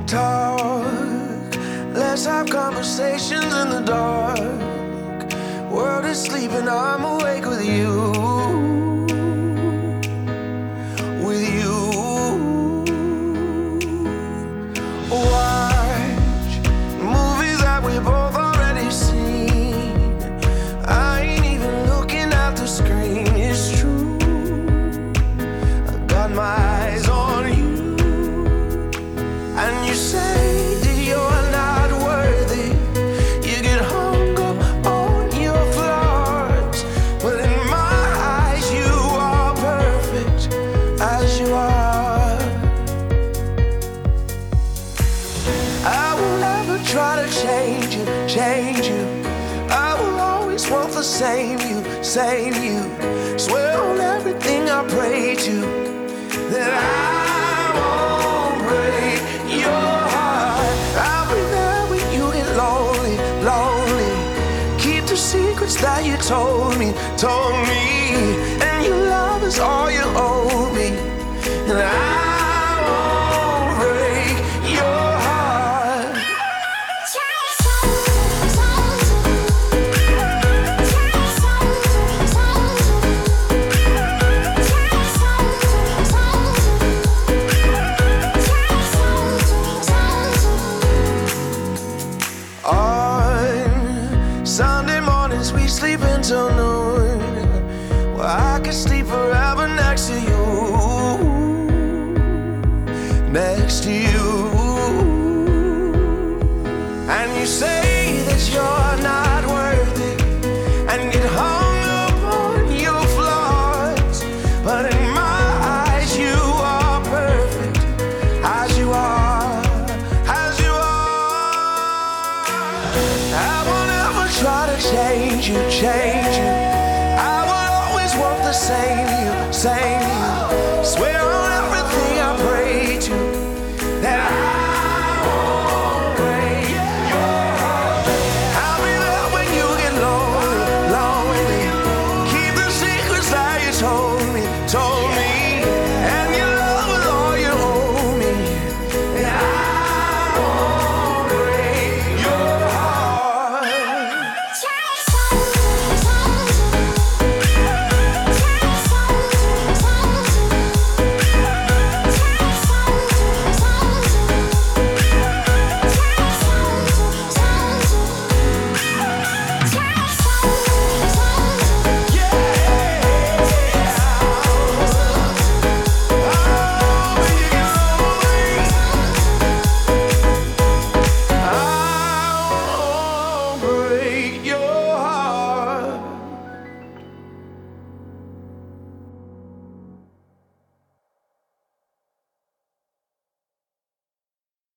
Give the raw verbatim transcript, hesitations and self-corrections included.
talk. Let's have conversations in the dark. World is sleeping, I'm awake with you. With you. Watch movies that we both already seen. I ain't even looking at the screen, it's true. I got my eyes on you. And you say that you're not worthy. You get hung up on your flaws, but in my eyes you are perfect as you are. I will never try to change you, change you. I will always want the same you, same you. Swear on everything I pray to that I won't break your heart. I'll be there when you get lonely, lonely. Keep the secrets that you told me, told me. And your love is all you owe me. And I won't break your heart. On Sunday mornings we sleep until noon. Well, I could sleep forever next to you, next to you. And you say that you're not worthy and get hung up on your flaws, but in my eyes you are perfect as you are, as you are. I won't ever try to change you, change you. I will always want the same you, same